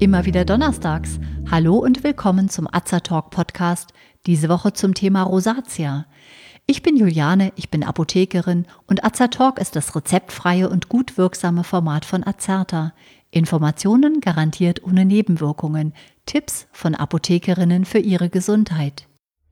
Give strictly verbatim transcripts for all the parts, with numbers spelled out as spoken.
Immer wieder donnerstags. Hallo und willkommen zum Azer-Talk Podcast, diese Woche zum Thema Rosatia. Ich bin Juliane, ich bin Apothekerin und Azer-Talk ist das rezeptfreie und gut wirksame Format von Azerta. Informationen garantiert ohne Nebenwirkungen, Tipps von Apothekerinnen für ihre Gesundheit.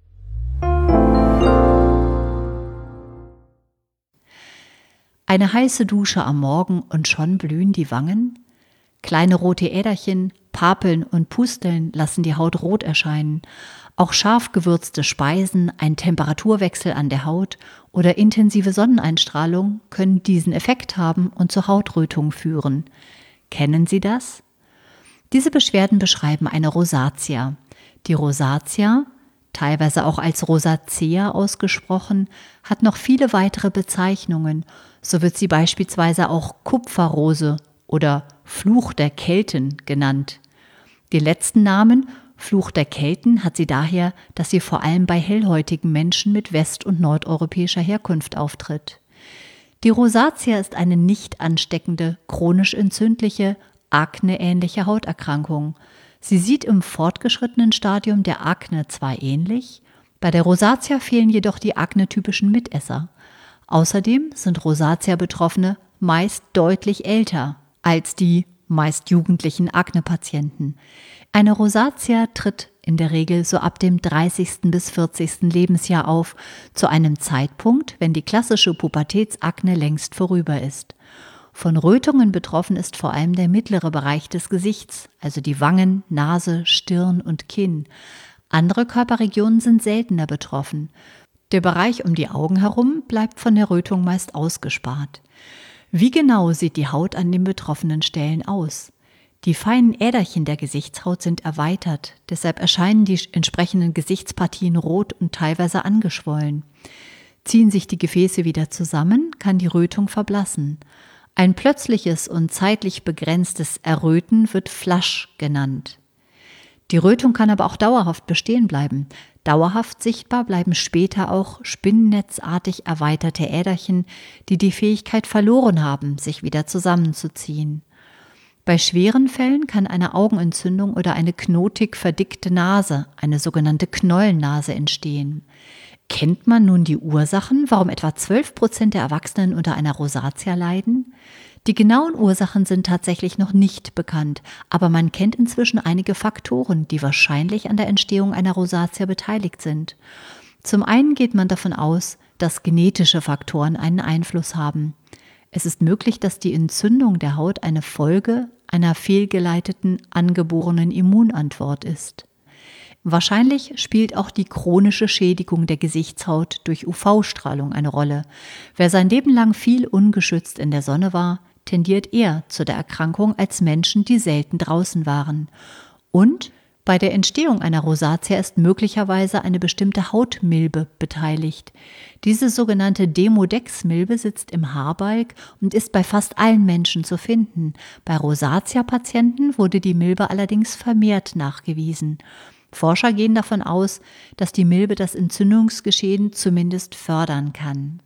Eine heiße Dusche am Morgen und schon blühen die Wangen? Kleine rote Äderchen, Papeln und Pusteln lassen die Haut rot erscheinen. Auch scharf gewürzte Speisen, ein Temperaturwechsel an der Haut oder intensive Sonneneinstrahlung können diesen Effekt haben und zur Hautrötung führen. Kennen Sie das? Diese Beschwerden beschreiben eine Rosatia. Die Rosatia, teilweise auch als Rosacea ausgesprochen, hat noch viele weitere Bezeichnungen. So wird sie beispielsweise auch Kupferrose oder Fluch der Kelten genannt. Die letzten Namen, Fluch der Kelten, hat sie daher, dass sie vor allem bei hellhäutigen Menschen mit west- und nordeuropäischer Herkunft auftritt. Die Rosatia ist eine nicht ansteckende, chronisch entzündliche, akneähnliche Hauterkrankung. Sie sieht im fortgeschrittenen Stadium der Akne zwar ähnlich, bei der Rosatia fehlen jedoch die aknetypischen Mitesser. Außerdem sind Rosatia-Betroffene meist deutlich älter als die meist jugendlichen Akne-Patienten. Eine Rosatia tritt in der Regel so ab dem dreißigsten bis vierzigsten Lebensjahr auf, zu einem Zeitpunkt, wenn die klassische Pubertätsakne längst vorüber ist. Von Rötungen betroffen ist vor allem der mittlere Bereich des Gesichts, also die Wangen, Nase, Stirn und Kinn. Andere Körperregionen sind seltener betroffen. Der Bereich um die Augen herum bleibt von der Rötung meist ausgespart. Wie genau sieht die Haut an den betroffenen Stellen aus? Die feinen Äderchen der Gesichtshaut sind erweitert, deshalb erscheinen die entsprechenden Gesichtspartien rot und teilweise angeschwollen. Ziehen sich die Gefäße wieder zusammen, kann die Rötung verblassen. Ein plötzliches und zeitlich begrenztes Erröten wird Flush genannt. Die Rötung kann aber auch dauerhaft bestehen bleiben. Dauerhaft sichtbar bleiben später auch spinnennetzartig erweiterte Äderchen, die die Fähigkeit verloren haben, sich wieder zusammenzuziehen. Bei schweren Fällen kann eine Augenentzündung oder eine knotig verdickte Nase, eine sogenannte Knollennase, entstehen. Kennt man nun die Ursachen, warum etwa zwölf Prozent der Erwachsenen unter einer Rosatia leiden? Die genauen Ursachen sind tatsächlich noch nicht bekannt, aber man kennt inzwischen einige Faktoren, die wahrscheinlich an der Entstehung einer Rosatia beteiligt sind. Zum einen geht man davon aus, dass genetische Faktoren einen Einfluss haben. Es ist möglich, dass die Entzündung der Haut eine Folge einer fehlgeleiteten, angeborenen Immunantwort ist. Wahrscheinlich spielt auch die chronische Schädigung der Gesichtshaut durch U V-Strahlung eine Rolle. Wer sein Leben lang viel ungeschützt in der Sonne war, tendiert eher zu der Erkrankung als Menschen, die selten draußen waren. Und bei der Entstehung einer Rosatia ist möglicherweise eine bestimmte Hautmilbe beteiligt. Diese sogenannte Demodex-Milbe sitzt im Haarbalg und ist bei fast allen Menschen zu finden. Bei Rosatia-Patienten wurde die Milbe allerdings vermehrt nachgewiesen. Forscher gehen davon aus, dass die Milbe das Entzündungsgeschehen zumindest fördern kann.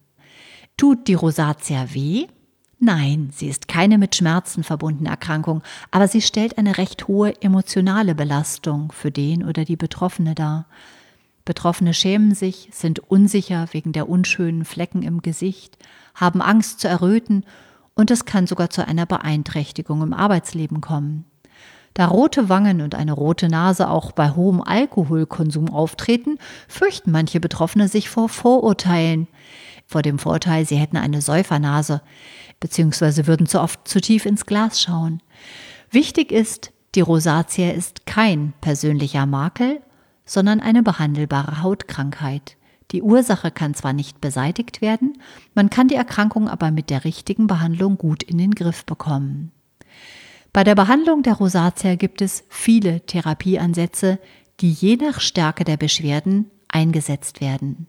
Tut die Rosatia weh? Nein, sie ist keine mit Schmerzen verbundene Erkrankung, aber sie stellt eine recht hohe emotionale Belastung für den oder die Betroffene dar. Betroffene schämen sich, sind unsicher wegen der unschönen Flecken im Gesicht, haben Angst zu erröten und es kann sogar zu einer Beeinträchtigung im Arbeitsleben kommen. Da rote Wangen und eine rote Nase auch bei hohem Alkoholkonsum auftreten, fürchten manche Betroffene sich vor Vorurteilen, vor dem Vorteil, sie hätten eine Säufernase, beziehungsweise würden zu oft zu tief ins Glas schauen. Wichtig ist, die Rosatia ist kein persönlicher Makel, sondern eine behandelbare Hautkrankheit. Die Ursache kann zwar nicht beseitigt werden, man kann die Erkrankung aber mit der richtigen Behandlung gut in den Griff bekommen. Bei der Behandlung der Rosatia gibt es viele Therapieansätze, die je nach Stärke der Beschwerden eingesetzt werden.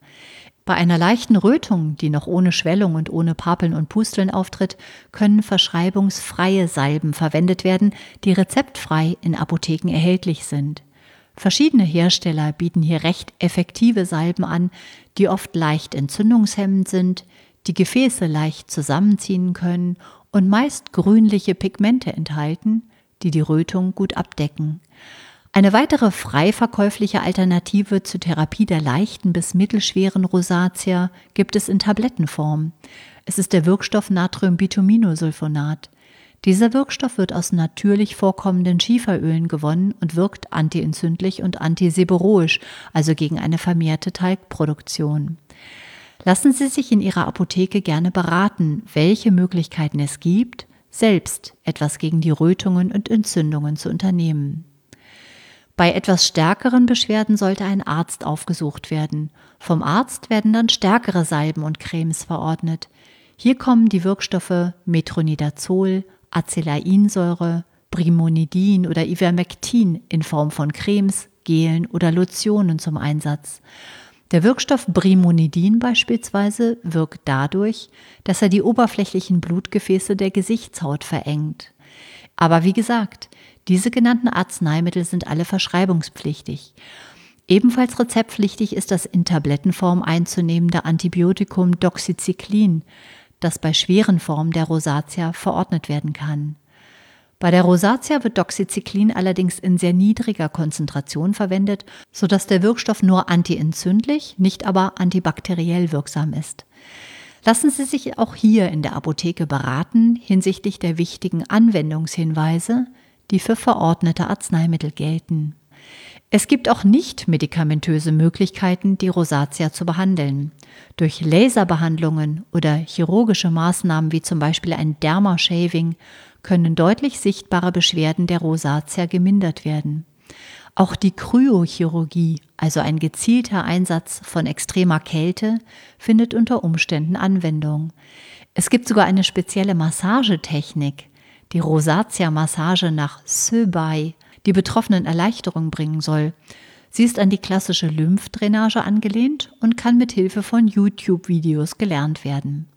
Bei einer leichten Rötung, die noch ohne Schwellung und ohne Papeln und Pusteln auftritt, können verschreibungsfreie Salben verwendet werden, die rezeptfrei in Apotheken erhältlich sind. Verschiedene Hersteller bieten hier recht effektive Salben an, die oft leicht entzündungshemmend sind, die Gefäße leicht zusammenziehen können und meist grünliche Pigmente enthalten, die die Rötung gut abdecken. Eine weitere frei verkäufliche Alternative zur Therapie der leichten bis mittelschweren Rosatia gibt es in Tablettenform. Es ist der Wirkstoff Natriumbituminosulfonat. Dieser Wirkstoff wird aus natürlich vorkommenden Schieferölen gewonnen und wirkt antientzündlich und antiseborrhoisch, also gegen eine vermehrte Talgproduktion. Lassen Sie sich in Ihrer Apotheke gerne beraten, welche Möglichkeiten es gibt, selbst etwas gegen die Rötungen und Entzündungen zu unternehmen. Bei etwas stärkeren Beschwerden sollte ein Arzt aufgesucht werden. Vom Arzt werden dann stärkere Salben und Cremes verordnet. Hier kommen die Wirkstoffe Metronidazol, Acelainsäure, Brimonidin oder Ivermectin in Form von Cremes, Gelen oder Lotionen zum Einsatz. Der Wirkstoff Brimonidin beispielsweise wirkt dadurch, dass er die oberflächlichen Blutgefäße der Gesichtshaut verengt. Aber wie gesagt, diese genannten Arzneimittel sind alle verschreibungspflichtig. Ebenfalls rezeptpflichtig ist das in Tablettenform einzunehmende Antibiotikum Doxycyclin, das bei schweren Formen der Rosatia verordnet werden kann. Bei der Rosatia wird Doxycyclin allerdings in sehr niedriger Konzentration verwendet, sodass der Wirkstoff nur antientzündlich, nicht aber antibakteriell wirksam ist. Lassen Sie sich auch hier in der Apotheke beraten hinsichtlich der wichtigen Anwendungshinweise, die für verordnete Arzneimittel gelten. Es gibt auch nicht medikamentöse Möglichkeiten, die Rosatia zu behandeln. Durch Laserbehandlungen oder chirurgische Maßnahmen wie zum Beispiel ein Dermashaving können deutlich sichtbare Beschwerden der Rosatia gemindert werden. Auch die Kryochirurgie, also ein gezielter Einsatz von extremer Kälte, findet unter Umständen Anwendung. Es gibt sogar eine spezielle Massagetechnik, die Rosatia-Massage nach Söbai, die Betroffenen Erleichterung bringen soll. Sie ist an die klassische Lymphdrainage angelehnt und kann mit Hilfe von YouTube-Videos gelernt werden.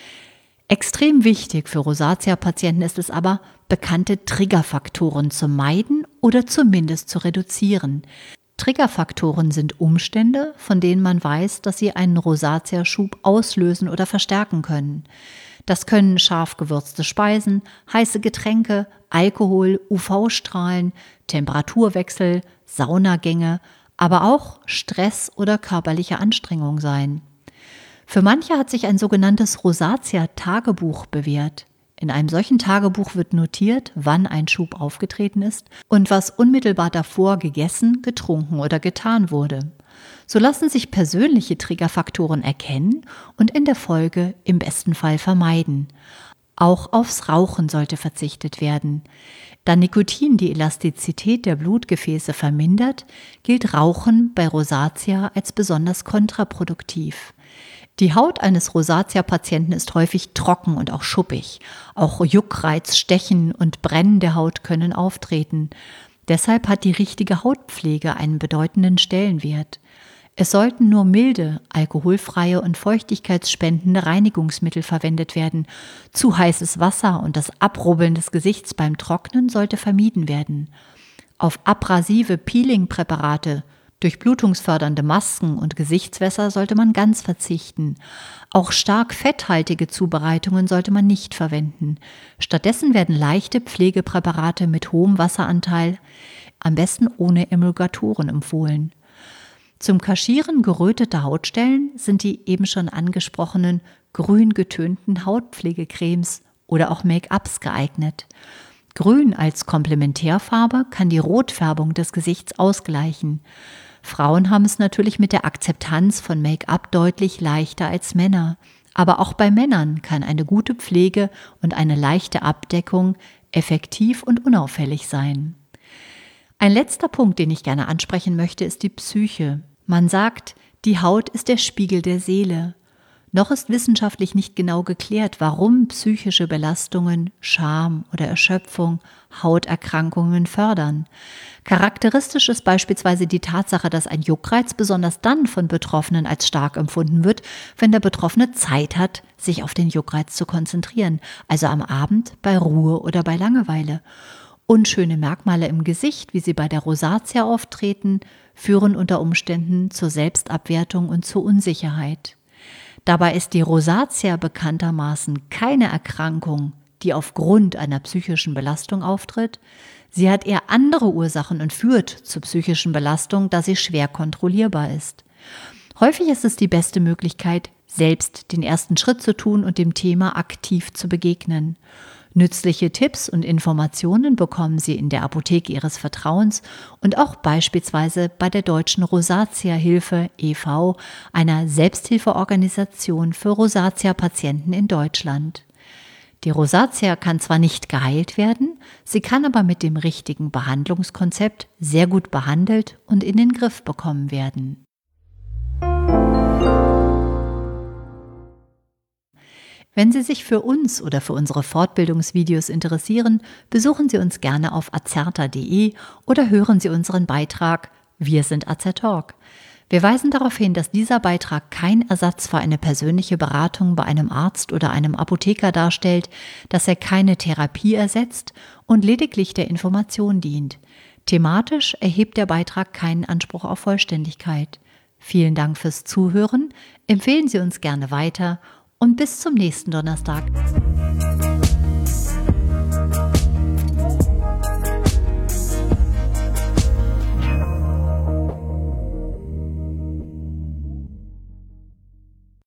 Extrem wichtig für Rosatia-Patienten ist es aber, bekannte Triggerfaktoren zu meiden oder zumindest zu reduzieren. Triggerfaktoren sind Umstände, von denen man weiß, dass sie einen Rosatia-Schub auslösen oder verstärken können. Das können scharf gewürzte Speisen, heiße Getränke, Alkohol, U V-Strahlen, Temperaturwechsel, Saunagänge, aber auch Stress oder körperliche Anstrengung sein. Für manche hat sich ein sogenanntes Rosatia-Tagebuch bewährt. In einem solchen Tagebuch wird notiert, wann ein Schub aufgetreten ist und was unmittelbar davor gegessen, getrunken oder getan wurde. So lassen sich persönliche Triggerfaktoren erkennen und in der Folge im besten Fall vermeiden. Auch aufs Rauchen sollte verzichtet werden. Da Nikotin die Elastizität der Blutgefäße vermindert, gilt Rauchen bei Rosatia als besonders kontraproduktiv. Die Haut eines Rosatia-Patienten ist häufig trocken und auch schuppig. Auch Juckreiz, Stechen und Brennen der Haut können auftreten. Deshalb hat die richtige Hautpflege einen bedeutenden Stellenwert. Es sollten nur milde, alkoholfreie und feuchtigkeitsspendende Reinigungsmittel verwendet werden. Zu heißes Wasser und das Abrubbeln des Gesichts beim Trocknen sollte vermieden werden. Auf abrasive Peeling-Präparate, durchblutungsfördernde Masken und Gesichtswässer sollte man ganz verzichten. Auch stark fetthaltige Zubereitungen sollte man nicht verwenden. Stattdessen werden leichte Pflegepräparate mit hohem Wasseranteil, am besten ohne Emulgatoren, empfohlen. Zum Kaschieren geröteter Hautstellen sind die eben schon angesprochenen grün getönten Hautpflegecremes oder auch Make-ups geeignet. Grün als Komplementärfarbe kann die Rotfärbung des Gesichts ausgleichen. Frauen haben es natürlich mit der Akzeptanz von Make-up deutlich leichter als Männer. Aber auch bei Männern kann eine gute Pflege und eine leichte Abdeckung effektiv und unauffällig sein. Ein letzter Punkt, den ich gerne ansprechen möchte, ist die Psyche. Man sagt, die Haut ist der Spiegel der Seele. Noch ist wissenschaftlich nicht genau geklärt, warum psychische Belastungen, Scham oder Erschöpfung Hauterkrankungen fördern. Charakteristisch ist beispielsweise die Tatsache, dass ein Juckreiz besonders dann von Betroffenen als stark empfunden wird, wenn der Betroffene Zeit hat, sich auf den Juckreiz zu konzentrieren, also am Abend, bei Ruhe oder bei Langeweile. Unschöne Merkmale im Gesicht, wie sie bei der Rosatia auftreten, führen unter Umständen zur Selbstabwertung und zur Unsicherheit. Dabei ist die Rosatia bekanntermaßen keine Erkrankung, die aufgrund einer psychischen Belastung auftritt. Sie hat eher andere Ursachen und führt zur psychischen Belastung, da sie schwer kontrollierbar ist. Häufig ist es die beste Möglichkeit, selbst den ersten Schritt zu tun und dem Thema aktiv zu begegnen. Nützliche Tipps und Informationen bekommen Sie in der Apotheke Ihres Vertrauens und auch beispielsweise bei der Deutschen Rosatia-Hilfe e V, einer Selbsthilfeorganisation für Rosatia-Patienten in Deutschland. Die Rosatia kann zwar nicht geheilt werden, sie kann aber mit dem richtigen Behandlungskonzept sehr gut behandelt und in den Griff bekommen werden. Wenn Sie sich für uns oder für unsere Fortbildungsvideos interessieren, besuchen Sie uns gerne auf azerta punkt de oder hören Sie unseren Beitrag Wir sind Azertalk. Wir weisen darauf hin, dass dieser Beitrag kein Ersatz für eine persönliche Beratung bei einem Arzt oder einem Apotheker darstellt, dass er keine Therapie ersetzt und lediglich der Information dient. Thematisch erhebt der Beitrag keinen Anspruch auf Vollständigkeit. Vielen Dank fürs Zuhören, empfehlen Sie uns gerne weiter und bis zum nächsten Donnerstag.